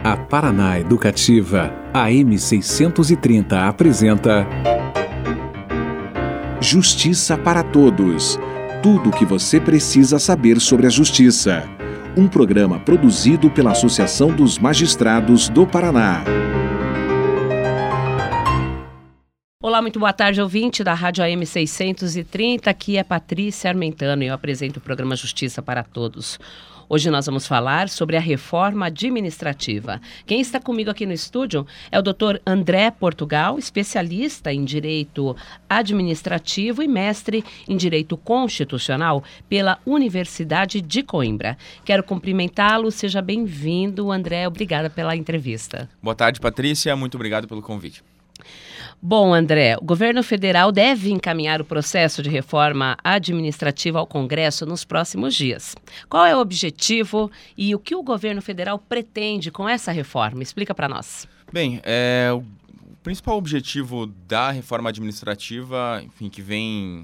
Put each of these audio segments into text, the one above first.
A Paraná Educativa, AM 630 apresenta Justiça para Todos. Tudo o que você precisa saber sobre a justiça. Um programa produzido pela Associação dos Magistrados do Paraná. Olá, muito boa tarde, ouvinte da Rádio AM 630. Aqui é Patrícia Armentano e eu apresento o programa Justiça para Todos. Hoje nós vamos falar sobre a reforma administrativa. Quem está comigo aqui no estúdio é o Dr. André Portugal, especialista em Direito Administrativo e mestre em Direito Constitucional pela Universidade de Coimbra. Quero cumprimentá-lo, seja bem-vindo, André, obrigada pela entrevista. Boa tarde, Patrícia, muito obrigado pelo convite. Bom, André, o governo federal deve encaminhar o processo de reforma administrativa ao Congresso nos próximos dias. Qual é o objetivo e o que o governo federal pretende com essa reforma? Explica para nós. Bem, o principal objetivo da reforma administrativa, enfim, que vem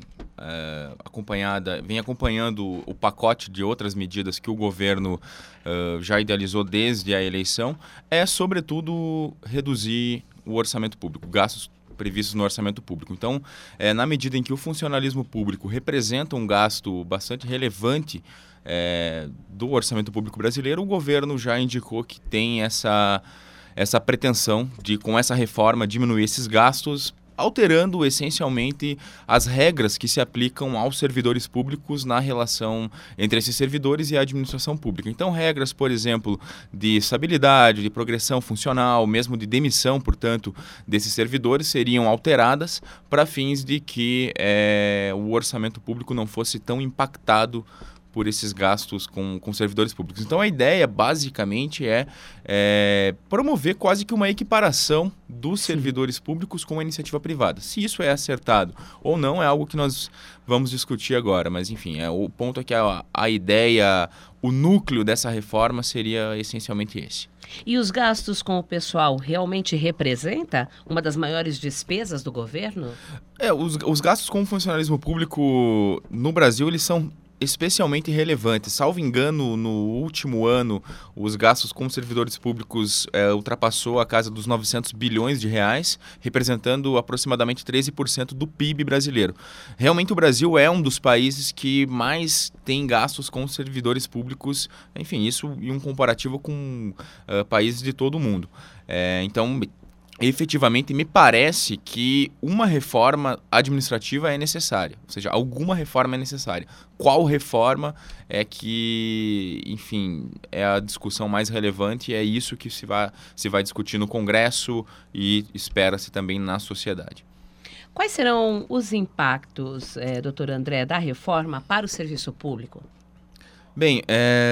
acompanhando o pacote de outras medidas que o governo já idealizou desde a eleição, é, sobretudo, reduzir o orçamento público, gastos previstos no orçamento público. Então, na medida em que o funcionalismo público representa um gasto bastante relevante do orçamento público brasileiro, o governo já indicou que tem essa pretensão de, com essa reforma, diminuir esses gastos, alterando essencialmente as regras que se aplicam aos servidores públicos na relação entre esses servidores e a administração pública. Então, regras, por exemplo, de estabilidade, de progressão funcional, mesmo de demissão, portanto, desses servidores seriam alteradas para fins de que o orçamento público não fosse tão impactado por esses gastos com servidores públicos. Então, a ideia, basicamente, é promover quase que uma equiparação dos servidores públicos com a iniciativa privada. Se isso é acertado ou não, é algo que nós vamos discutir agora. Mas, enfim, o ponto é que a ideia, o núcleo dessa reforma seria essencialmente esse. E os gastos com o pessoal realmente representa uma das maiores despesas do governo? Os gastos com o funcionalismo público no Brasil, eles são especialmente relevantes. Salvo engano, no último ano, os gastos com servidores públicos ultrapassou a casa dos 900 bilhões de reais, representando aproximadamente 13% do PIB brasileiro. Realmente, o Brasil é um dos países que mais tem gastos com servidores públicos, enfim, isso em um comparativo com países de todo o mundo. Então, efetivamente, me parece que uma reforma administrativa é necessária, ou seja, alguma reforma é necessária. Qual reforma é que, enfim, é a discussão mais relevante e é isso que se vai discutir no Congresso e espera-se também na sociedade. Quais serão os impactos, doutor André, da reforma para o serviço público? Bem,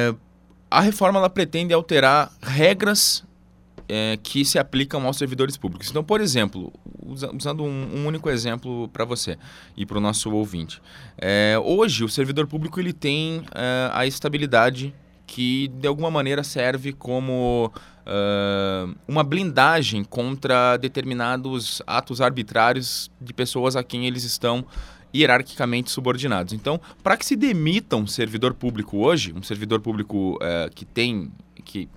a reforma ela pretende alterar regras que se aplicam aos servidores públicos. Então, por exemplo, usando um único exemplo para você e para o nosso ouvinte. Hoje, o servidor público ele tem a estabilidade que, de alguma maneira, serve como uma blindagem contra determinados atos arbitrários de pessoas a quem eles estão hierarquicamente subordinados. Então, para que se demita um servidor público hoje, um servidor público que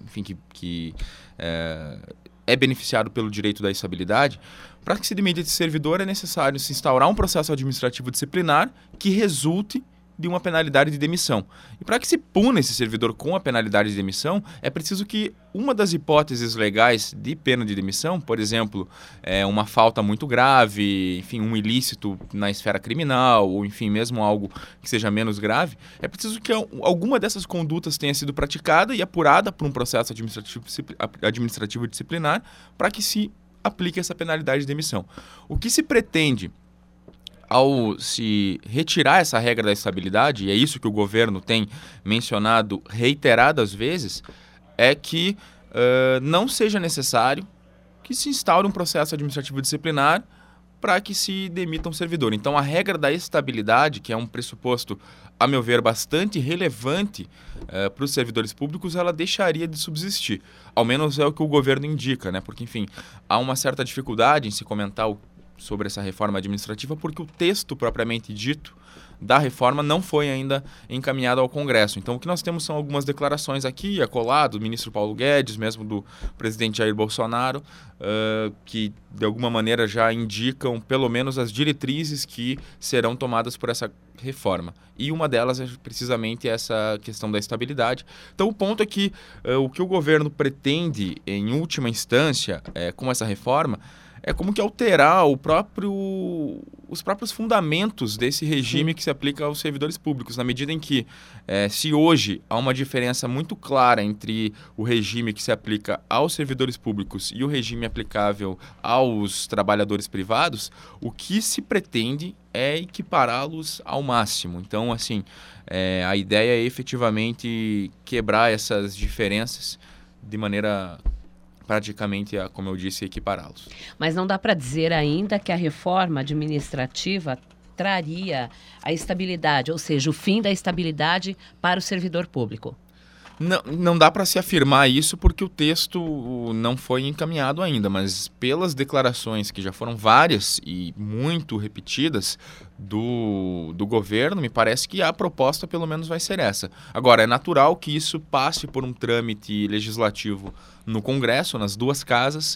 é beneficiado pelo direito da estabilidade, para que se demita esse servidor é necessário se instaurar um processo administrativo disciplinar que resulte de uma penalidade de demissão. E para que se puna esse servidor com a penalidade de demissão, é preciso que uma das hipóteses legais de pena de demissão, por exemplo, uma falta muito grave, enfim, um ilícito na esfera criminal, ou enfim, mesmo algo que seja menos grave, é preciso que alguma dessas condutas tenha sido praticada e apurada por um processo administrativo disciplinar para que se aplique essa penalidade de demissão. O que se pretende ao se retirar essa regra da estabilidade, e é isso que o governo tem mencionado reiteradas vezes, é que não seja necessário que se instaure um processo administrativo disciplinar para que se demita um servidor. Então, a regra da estabilidade, que é um pressuposto, a meu ver, bastante relevante para os servidores públicos, ela deixaria de subsistir. Ao menos é o que o governo indica, né? Porque, enfim, há uma certa dificuldade em se comentar sobre essa reforma administrativa, porque o texto propriamente dito da reforma não foi ainda encaminhado ao Congresso. Então, o que nós temos são algumas declarações aqui, e acolá, do ministro Paulo Guedes, mesmo do presidente Jair Bolsonaro, que, de alguma maneira, já indicam, pelo menos, as diretrizes que serão tomadas por essa reforma. E uma delas é precisamente essa questão da estabilidade. Então, o ponto é que o que o governo pretende, em última instância, com essa reforma, é como que alterar os próprios fundamentos desse regime que se aplica aos servidores públicos, na medida em que, se hoje há uma diferença muito clara entre o regime que se aplica aos servidores públicos e o regime aplicável aos trabalhadores privados, o que se pretende é equipará-los ao máximo. Então, assim, a ideia é efetivamente quebrar essas diferenças de maneira praticamente, como eu disse, equipará-los. Mas não dá para dizer ainda que a reforma administrativa traria a estabilidade, ou seja, o fim da estabilidade para o servidor público. Não dá para se afirmar isso porque o texto não foi encaminhado ainda, mas pelas declarações que já foram várias e muito repetidas do governo, me parece que a proposta pelo menos vai ser essa. Agora, é natural que isso passe por um trâmite legislativo no Congresso, nas duas casas,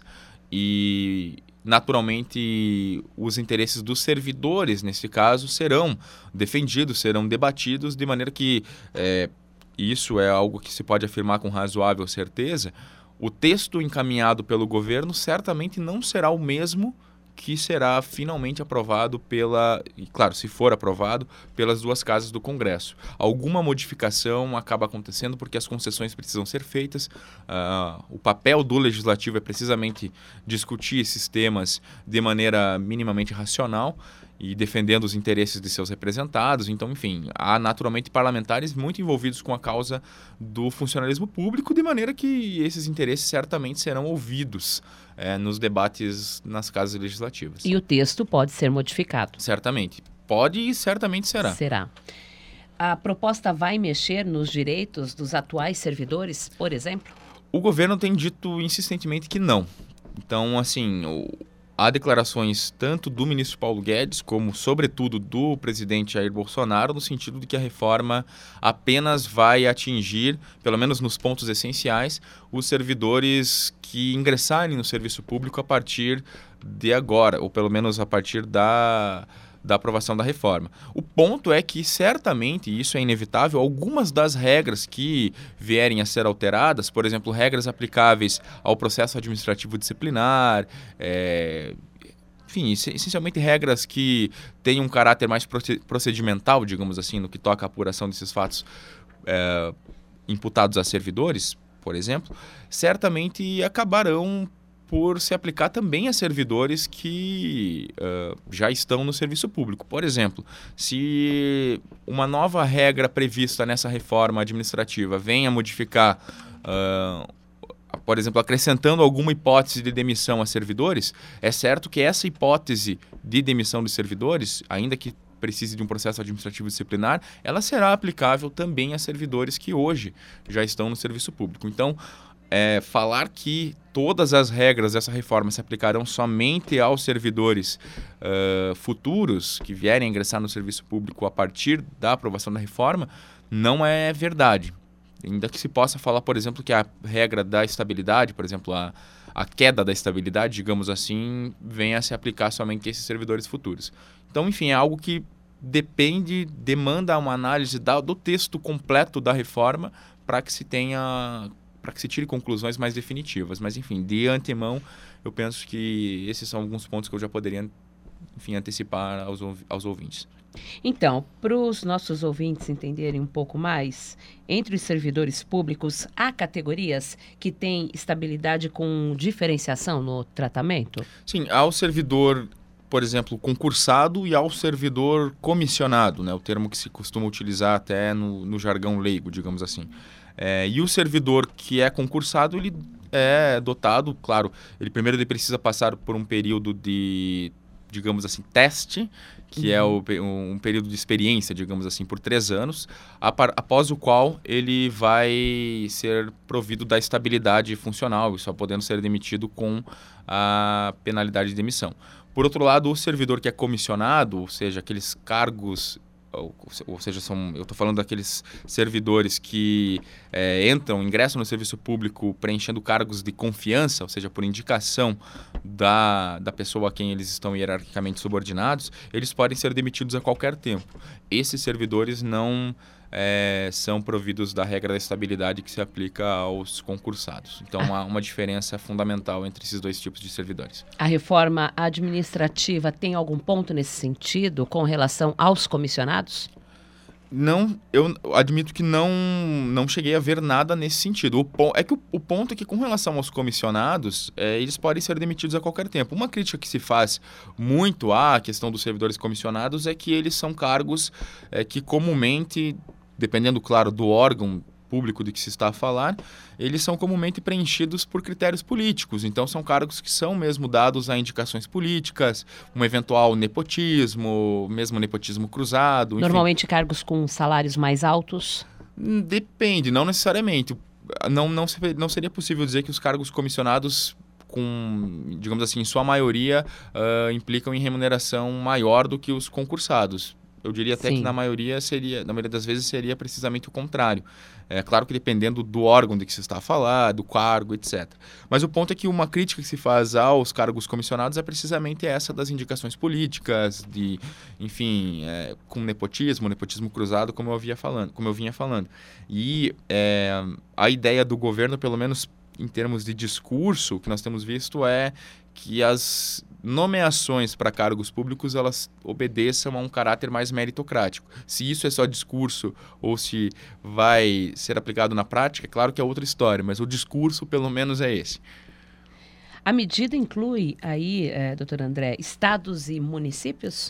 e naturalmente os interesses dos servidores, nesse caso, serão defendidos, serão debatidos de maneira que... isso é algo que se pode afirmar com razoável certeza, o texto encaminhado pelo governo certamente não será o mesmo que será finalmente aprovado e claro, se for aprovado, pelas duas casas do Congresso. Alguma modificação acaba acontecendo porque as concessões precisam ser feitas. O papel do legislativo é precisamente discutir esses temas de maneira minimamente racional e defendendo os interesses de seus representados. Então, enfim, há naturalmente parlamentares muito envolvidos com a causa do funcionalismo público, de maneira que esses interesses certamente serão ouvidos nos debates nas casas legislativas. E o texto pode ser modificado? Certamente. Pode e certamente será. Será. A proposta vai mexer nos direitos dos atuais servidores, por exemplo? O governo tem dito insistentemente que não. Então, assim... Há declarações tanto do ministro Paulo Guedes como, sobretudo, do presidente Jair Bolsonaro, no sentido de que a reforma apenas vai atingir, pelo menos nos pontos essenciais, os servidores que ingressarem no serviço público a partir de agora, ou pelo menos a partir da aprovação da reforma. O ponto é que, certamente, e isso é inevitável, algumas das regras que vierem a ser alteradas, por exemplo, regras aplicáveis ao processo administrativo disciplinar, enfim, essencialmente regras que têm um caráter mais procedimental, digamos assim, no que toca à apuração desses fatos imputados a servidores, por exemplo, certamente acabarão por se aplicar também a servidores que já estão no serviço público. Por exemplo, se uma nova regra prevista nessa reforma administrativa venha modificar, por exemplo, acrescentando alguma hipótese de demissão a servidores, é certo que essa hipótese de demissão de servidores, ainda que precise de um processo administrativo disciplinar, ela será aplicável também a servidores que hoje já estão no serviço público. Então, falar que todas as regras dessa reforma se aplicarão somente aos servidores futuros que vierem ingressar no serviço público a partir da aprovação da reforma não é verdade. Ainda que se possa falar, por exemplo, que a regra da estabilidade, por exemplo, a queda da estabilidade, digamos assim, venha a se aplicar somente a esses servidores futuros. Então, enfim, é algo que demanda uma análise do texto completo da reforma para que se tire conclusões mais definitivas. Mas, enfim, de antemão, eu penso que esses são alguns pontos que eu já poderia, enfim, antecipar aos ouvintes. Então, para os nossos ouvintes entenderem um pouco mais, entre os servidores públicos, há categorias que têm estabilidade com diferenciação no tratamento? Sim, há o servidor, por exemplo, concursado e ao servidor comissionado, né? O termo que se costuma utilizar até no jargão leigo, digamos assim. E o servidor que é concursado, ele é dotado, claro, ele precisa passar por um período de, digamos assim, teste, que é um período de experiência, digamos assim, por 3 anos, após o qual ele vai ser provido da estabilidade funcional e só podendo ser demitido com a penalidade de demissão. Por outro lado, o servidor que é comissionado, ou seja, aqueles cargos ou seja, eu estou falando daqueles servidores que ingressam no serviço público preenchendo cargos de confiança, ou seja, por indicação da pessoa a quem eles estão hierarquicamente subordinados, eles podem ser demitidos a qualquer tempo. Esses servidores não são providos da regra da estabilidade que se aplica aos concursados. Então, há uma diferença fundamental entre esses dois tipos de servidores. A reforma administrativa tem algum ponto nesse sentido com relação aos comissionados? Não, eu admito que não cheguei a ver nada nesse sentido. O ponto é que, com relação aos comissionados, eles podem ser demitidos a qualquer tempo. Uma crítica que se faz muito à questão dos servidores comissionados é que eles são cargos que comumente, dependendo, claro, do órgão público de que se está a falar, eles são comumente preenchidos por critérios políticos. Então, são cargos que são mesmo dados a indicações políticas, um eventual nepotismo, mesmo nepotismo cruzado. Enfim. Normalmente cargos com salários mais altos? Depende, não necessariamente. Não seria possível dizer que os cargos comissionados, digamos assim, em sua maioria, implicam em remuneração maior do que os concursados. Eu diria até que na maioria das vezes seria precisamente o contrário. É claro que dependendo do órgão de que se está a falar, do cargo, etc. Mas o ponto é que uma crítica que se faz aos cargos comissionados é precisamente essa das indicações políticas, enfim, com nepotismo cruzado, como eu vinha falando. E a ideia do governo, pelo menos em termos de discurso, que nós temos visto é que as nomeações para cargos públicos elas obedeçam a um caráter mais meritocrático. Se isso é só discurso ou se vai ser aplicado na prática, é claro que é outra história, mas o discurso pelo menos é esse. A medida inclui aí, doutor André, estados e municípios?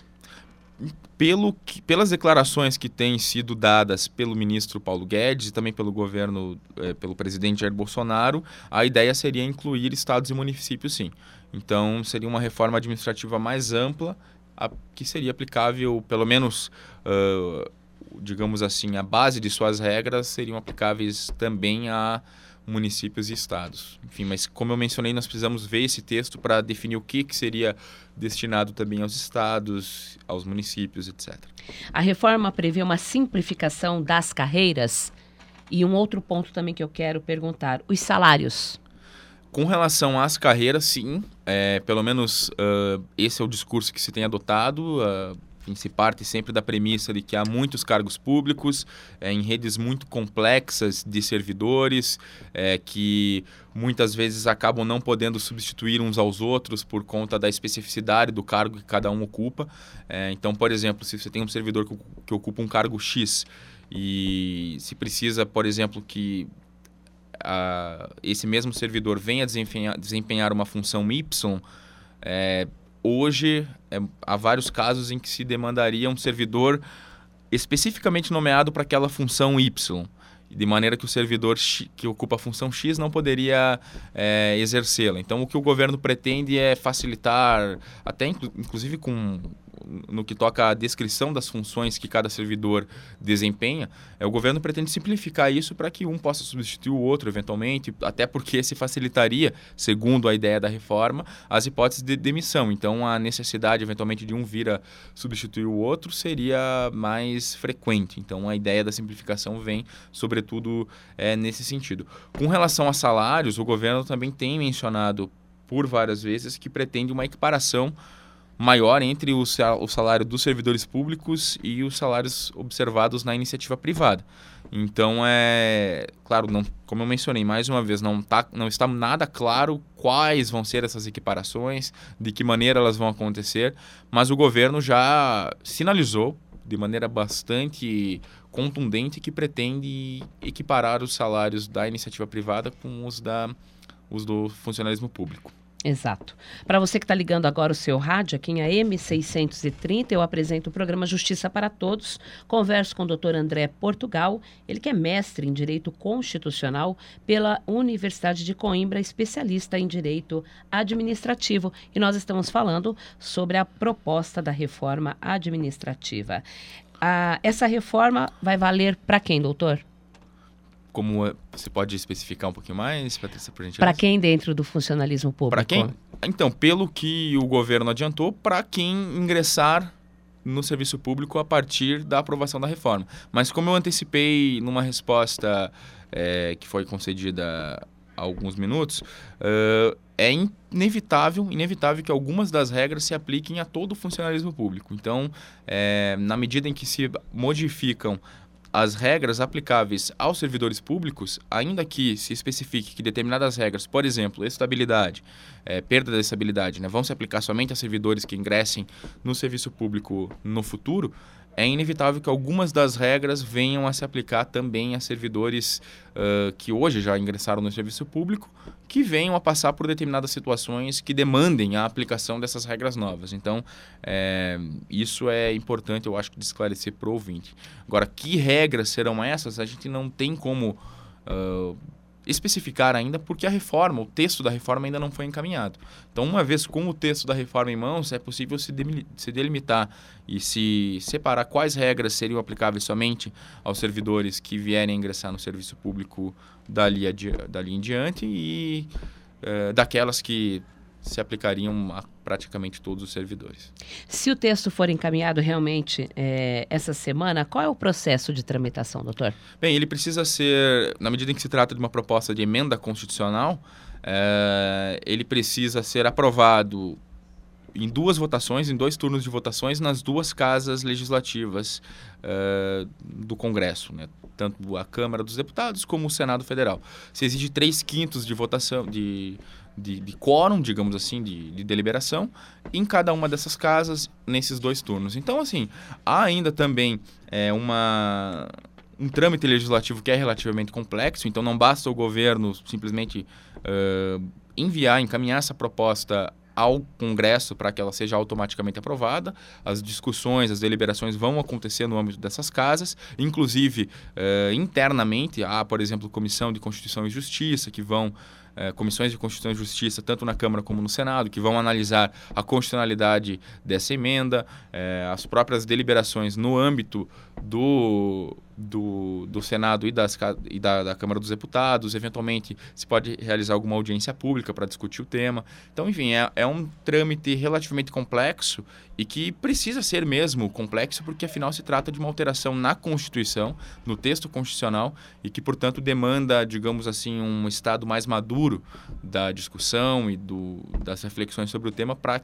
Pelas declarações que têm sido dadas pelo ministro Paulo Guedes e também pelo governo, pelo presidente Jair Bolsonaro, a ideia seria incluir estados e municípios, sim. Então, seria uma reforma administrativa mais ampla, que seria aplicável, pelo menos, digamos assim, a base de suas regras seriam aplicáveis também a municípios e estados. Enfim, mas como eu mencionei, nós precisamos ver esse texto para definir o que seria destinado também aos estados, aos municípios, etc. A reforma prevê uma simplificação das carreiras e um outro ponto também que eu quero perguntar, os salários. Com relação às carreiras, sim, pelo menos esse é o discurso que se tem adotado, se parte sempre da premissa de que há muitos cargos públicos em redes muito complexas de servidores que muitas vezes acabam não podendo substituir uns aos outros por conta da especificidade do cargo que cada um ocupa. Então, por exemplo, se você tem um servidor que ocupa um cargo X e se precisa, por exemplo, que esse mesmo servidor venha desempenhar uma função Y, hoje, há vários casos em que se demandaria um servidor especificamente nomeado para aquela função Y, de maneira que o servidor que ocupa a função X não poderia exercê-la. Então, o que o governo pretende é facilitar, até inclusive no que toca à descrição das funções que cada servidor desempenha, o governo pretende simplificar isso para que um possa substituir o outro eventualmente, até porque se facilitaria, segundo a ideia da reforma, as hipóteses de demissão. Então, a necessidade eventualmente de um vir a substituir o outro seria mais frequente. Então, a ideia da simplificação vem, sobretudo, nesse sentido. Com relação a salários, o governo também tem mencionado por várias vezes que pretende uma equiparação maior entre o salário dos servidores públicos e os salários observados na iniciativa privada. Então, claro, como eu mencionei mais uma vez, não está nada claro quais vão ser essas equiparações, de que maneira elas vão acontecer, mas o governo já sinalizou de maneira bastante contundente que pretende equiparar os salários da iniciativa privada com os do funcionalismo público. Exato. Para você que está ligando agora o seu rádio, aqui em AM 630, eu apresento o programa Justiça para Todos. Converso com o Dr. André Portugal, ele que é mestre em Direito Constitucional pela Universidade de Coimbra, especialista em Direito Administrativo. E nós estamos falando sobre a proposta da reforma administrativa. Essa reforma vai valer para quem, doutor? Como você pode especificar um pouquinho mais, Patrícia, por gentileza? Para quem dentro do funcionalismo público? Para quem? Então, pelo que o governo adiantou, para quem ingressar no serviço público a partir da aprovação da reforma. Mas como eu antecipei numa resposta que foi concedida há alguns minutos, é inevitável que algumas das regras se apliquem a todo o funcionalismo público. Então, na medida em que se modificam as regras aplicáveis aos servidores públicos, ainda que se especifique que determinadas regras, por exemplo, estabilidade, perda da estabilidade, vão se aplicar somente a servidores que ingressem no serviço público no futuro, é inevitável que algumas das regras venham a se aplicar também a servidores que hoje já ingressaram no serviço público, que venham a passar por determinadas situações que demandem a aplicação dessas regras novas. Então, isso é importante, eu acho, de esclarecer para o ouvinte. Agora, que regras serão essas? A gente não tem como especificar ainda, porque o texto da reforma ainda não foi encaminhado. Então, uma vez com o texto da reforma em mãos, é possível se delimitar e se separar quais regras seriam aplicáveis somente aos servidores que vierem ingressar no serviço público dali em diante e daquelas que se aplicariam a praticamente todos os servidores. Se o texto for encaminhado realmente essa semana, qual é o processo de tramitação, doutor? Bem, ele precisa ser, na medida em que se trata de uma proposta de emenda constitucional, ele precisa ser aprovado em 2 votações, em 2 turnos de votações, nas 2 casas legislativas do Congresso, tanto a Câmara dos Deputados como o Senado Federal. Se exige 3/5 de votação, de quórum, digamos assim, de deliberação, em cada uma dessas casas, nesses 2 turnos. Então, assim, há ainda também um trâmite legislativo que é relativamente complexo, então não basta o governo simplesmente encaminhar essa proposta ao Congresso para que ela seja automaticamente aprovada. As discussões, as deliberações vão acontecer no âmbito dessas casas, inclusive internamente. Há, por exemplo, Comissão de Constituição e Justiça, comissões de Constituição e Justiça, tanto na Câmara como no Senado, que vão analisar a constitucionalidade dessa emenda, as próprias deliberações no âmbito do Senado e da Câmara dos Deputados. Eventualmente, se pode realizar alguma audiência pública para discutir o tema. Então, enfim, é um trâmite relativamente complexo e que precisa ser mesmo complexo, porque, afinal, se trata de uma alteração na Constituição, no texto constitucional, e que, portanto, demanda, digamos assim, um estado mais maduro da discussão e das reflexões sobre o tema para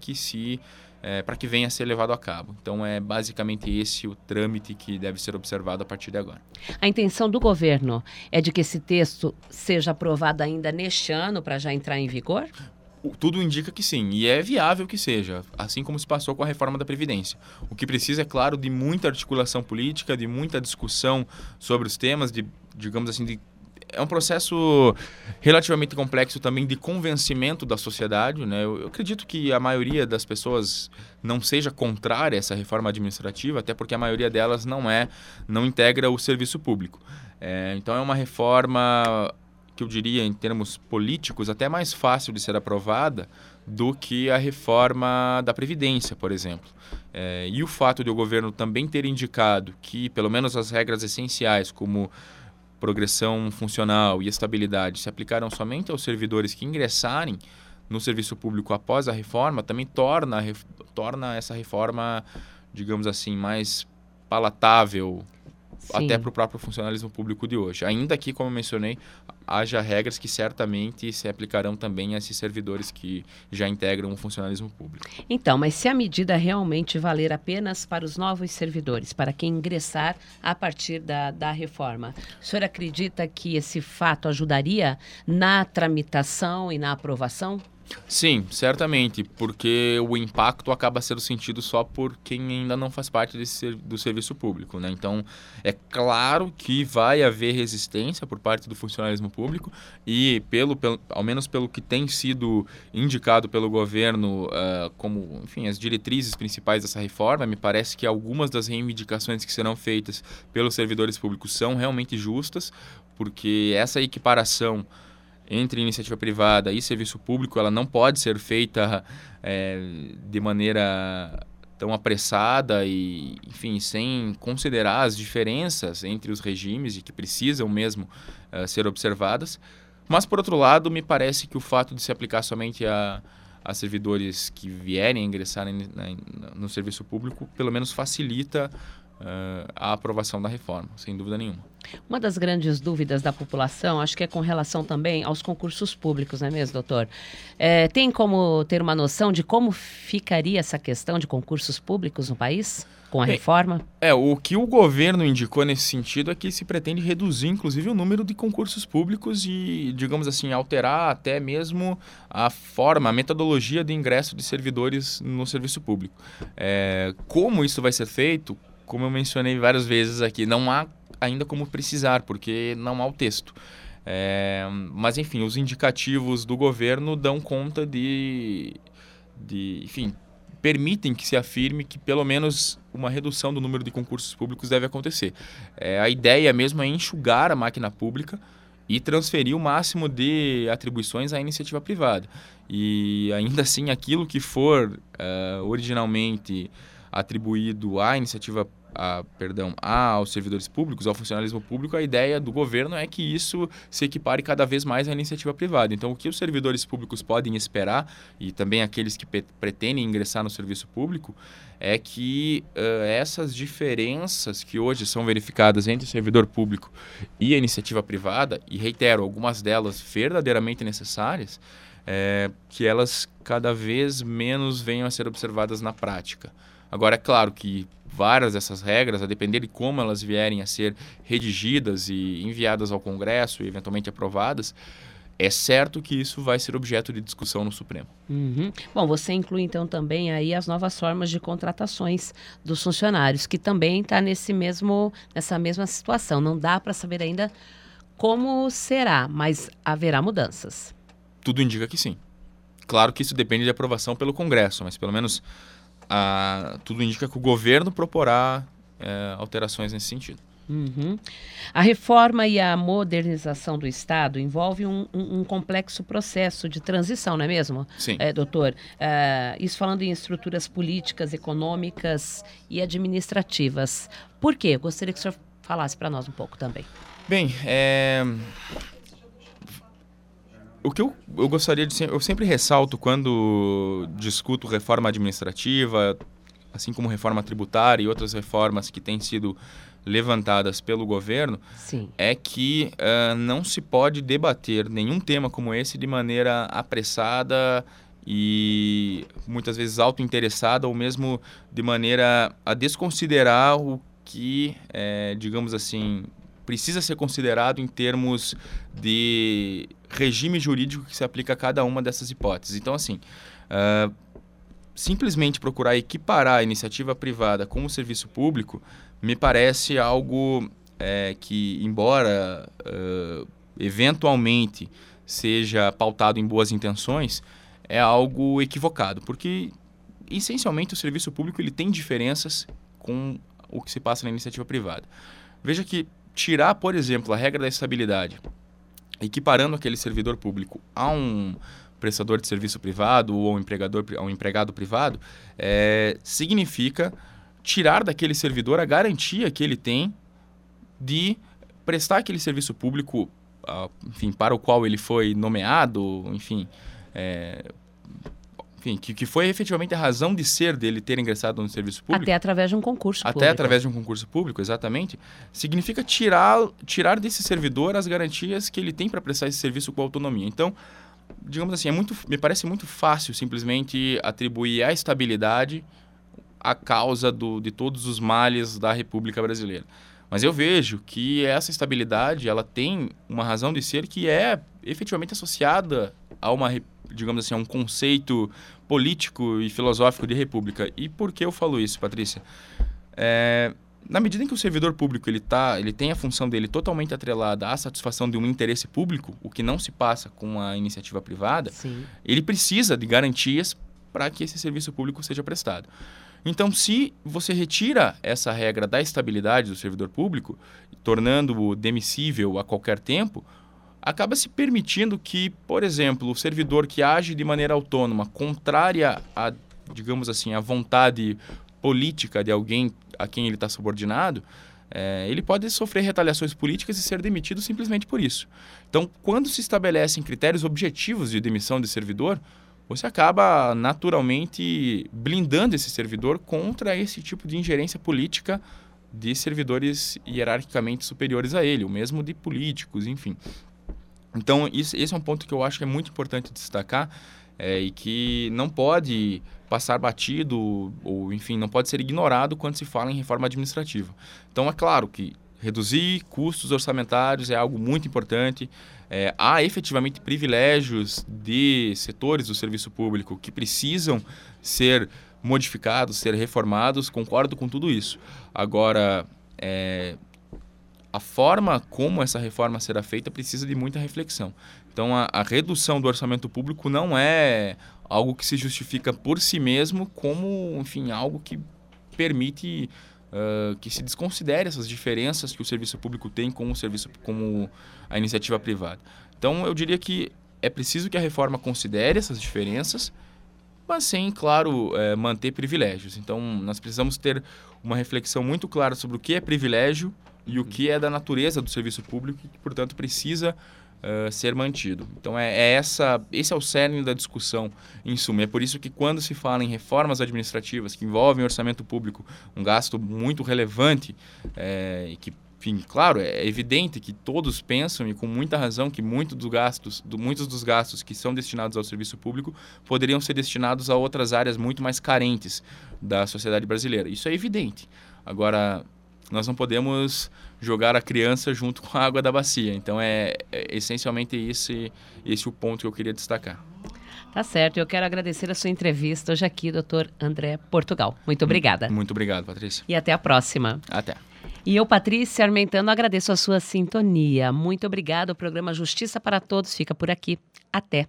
que venha a ser levado a cabo. Então, é basicamente esse o trâmite que deve ser observado a partir de agora. A intenção do governo é de que esse texto seja aprovado ainda neste ano para já entrar em vigor? Tudo indica que sim, e é viável que seja, assim como se passou com a reforma da Previdência. O que precisa, é claro, de muita articulação política, de muita discussão sobre os temas, digamos assim, é um processo relativamente complexo também de convencimento da sociedade, Eu acredito que a maioria das pessoas não seja contrária a essa reforma administrativa, até porque a maioria delas não integra o serviço público. Então é uma reforma que eu diria, em termos políticos, até mais fácil de ser aprovada do que a reforma da Previdência, por exemplo. E o fato de o governo também ter indicado que, pelo menos as regras essenciais, como progressão funcional e estabilidade, se aplicaram somente aos servidores que ingressarem no serviço público após a reforma, também torna essa reforma, digamos assim, mais palatável, sim, até para o próprio funcionalismo público de hoje. Ainda que, como eu mencionei, haja regras que certamente se aplicarão também a esses servidores que já integram o funcionalismo público. Então, mas se a medida realmente valer apenas para os novos servidores, para quem ingressar a partir da reforma, o senhor acredita que esse fato ajudaria na tramitação e na aprovação? Sim, certamente, porque o impacto acaba sendo sentido só por quem ainda não faz parte do serviço público, Então, é claro que vai haver resistência por parte do funcionalismo público e, ao menos pelo que tem sido indicado pelo governo como, enfim, as diretrizes principais dessa reforma, me parece que algumas das reivindicações que serão feitas pelos servidores públicos são realmente justas, porque essa equiparação entre iniciativa privada e serviço público, ela não pode ser feita de maneira tão apressada e, enfim, sem considerar as diferenças entre os regimes e que precisam mesmo ser observadas. Mas, por outro lado, me parece que o fato de se aplicar somente a servidores que vierem ingressar no serviço público, pelo menos facilita a aprovação da reforma, sem dúvida nenhuma. Uma das grandes dúvidas da população, acho que é com relação também aos concursos públicos, não é mesmo, doutor? Tem como ter uma noção de como ficaria essa questão de concursos públicos no país, com a reforma? O que o governo indicou nesse sentido é que se pretende reduzir, inclusive, o número de concursos públicos e, digamos assim, alterar até mesmo a forma, a metodologia de ingresso de servidores no serviço público. Como isso vai ser feito? Como eu mencionei várias vezes aqui, não há ainda como precisar, porque não há o texto. Mas, enfim, os indicativos do governo dão conta enfim, permitem que se afirme que pelo menos uma redução do número de concursos públicos deve acontecer. A ideia mesmo é enxugar a máquina pública e transferir o máximo de atribuições à iniciativa privada. E ainda assim, aquilo que for originalmente atribuído à iniciativa aos servidores públicos, ao funcionalismo público, a ideia do governo é que isso se equipare cada vez mais à iniciativa privada. Então, o que os servidores públicos podem esperar, e também aqueles que pretendem ingressar no serviço público, é que essas diferenças que hoje são verificadas entre o servidor público e a iniciativa privada, e reitero, algumas delas verdadeiramente necessárias, que elas cada vez menos venham a ser observadas na prática. Agora, é claro que várias dessas regras, a depender de como elas vierem a ser redigidas e enviadas ao Congresso e eventualmente aprovadas, é certo que isso vai ser objeto de discussão no Supremo. Uhum. Bom, você inclui então também aí as novas formas de contratações dos funcionários, que também está nessa mesma situação. Não dá para saber ainda como será, mas haverá mudanças. Tudo indica que sim. Claro que isso depende de aprovação pelo Congresso, mas pelo menos tudo indica que o governo proporá alterações nesse sentido. Uhum. A reforma e a modernização do Estado envolve um complexo processo de transição, não é mesmo? Sim. Doutor, isso falando em estruturas políticas, econômicas e administrativas. Por quê? Eu gostaria que o senhor falasse para nós um pouco também. Bem, o que eu gostaria de... Eu sempre ressalto quando discuto reforma administrativa, assim como reforma tributária e outras reformas que têm sido levantadas pelo governo, sim, é que não se pode debater nenhum tema como esse de maneira apressada e muitas vezes autointeressada ou mesmo de maneira a desconsiderar o que, digamos assim, precisa ser considerado em termos de regime jurídico que se aplica a cada uma dessas hipóteses. Então, assim, simplesmente procurar equiparar a iniciativa privada com o serviço público me parece algo que, embora eventualmente seja pautado em boas intenções, é algo equivocado, porque, essencialmente, o serviço público ele tem diferenças com o que se passa na iniciativa privada. Veja que tirar, por exemplo, a regra da estabilidade, equiparando aquele servidor público a um prestador de serviço privado ou a um empregado privado, significa tirar daquele servidor a garantia que ele tem de prestar aquele serviço público, enfim, para o qual ele foi nomeado, enfim, que foi efetivamente a razão de ser dele ter ingressado no serviço público. Até através de um concurso público. Até através de um concurso público, exatamente. Significa tirar desse servidor as garantias que ele tem para prestar esse serviço com autonomia. Então, digamos assim, me parece muito fácil simplesmente atribuir a estabilidade a causa de todos os males da República Brasileira. Mas eu vejo que essa estabilidade ela tem uma razão de ser que é efetivamente associada a digamos assim, a um conceito político e filosófico de república. E por que eu falo isso, Patrícia? Na medida em que o servidor público ele tem a função dele totalmente atrelada à satisfação de um interesse público, o que não se passa com a iniciativa privada, sim, ele precisa de garantias para que esse serviço público seja prestado. Então, se você retira essa regra da estabilidade do servidor público, tornando-o demissível a qualquer tempo, acaba se permitindo que, por exemplo, o servidor que age de maneira autônoma, contrária a, digamos assim, a vontade política de alguém a quem ele está subordinado, ele pode sofrer retaliações políticas e ser demitido simplesmente por isso. Então, quando se estabelecem critérios objetivos de demissão de servidor, você acaba naturalmente blindando esse servidor contra esse tipo de ingerência política de servidores hierarquicamente superiores a ele, o mesmo de políticos, enfim. Então, esse é um ponto que eu acho que é muito importante destacar e que não pode passar batido ou, enfim, não pode ser ignorado quando se fala em reforma administrativa. Então, é claro que reduzir custos orçamentários é algo muito importante. Há efetivamente privilégios de setores do serviço público que precisam ser modificados, ser reformados, concordo com tudo isso. Agora, a forma como essa reforma será feita precisa de muita reflexão. Então, a redução do orçamento público não é algo que se justifica por si mesmo como, enfim, algo que permite que se desconsidere essas diferenças que o serviço público tem com como a iniciativa privada. Então, eu diria que é preciso que a reforma considere essas diferenças, mas sem, claro, manter privilégios. Então, nós precisamos ter uma reflexão muito clara sobre o que é privilégio e o que é da natureza do serviço público e que, portanto, precisa ser mantido. Então, esse é o cerne da discussão, em suma. É por isso que, quando se fala em reformas administrativas que envolvem orçamento público, um gasto muito relevante, e que, enfim, claro, é evidente que todos pensam, e com muita razão, que muitos dos gastos que são destinados ao serviço público poderiam ser destinados a outras áreas muito mais carentes da sociedade brasileira. Isso é evidente. Agora, nós não podemos jogar a criança junto com a água da bacia. Então, é essencialmente esse o ponto que eu queria destacar. Tá certo. Eu quero agradecer a sua entrevista hoje aqui, Dr. André Portugal. Muito obrigada. Muito obrigado, Patrícia. E até a próxima. Até. E eu, Patrícia Armentano, agradeço a sua sintonia. Muito obrigada. O programa Justiça para Todos fica por aqui. Até.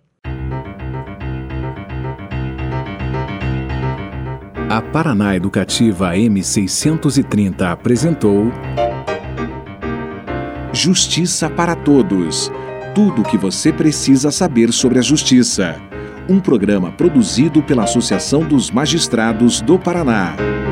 A Paraná Educativa M630 apresentou Justiça para Todos. Tudo o que você precisa saber sobre a justiça. Um programa produzido pela Associação dos Magistrados do Paraná.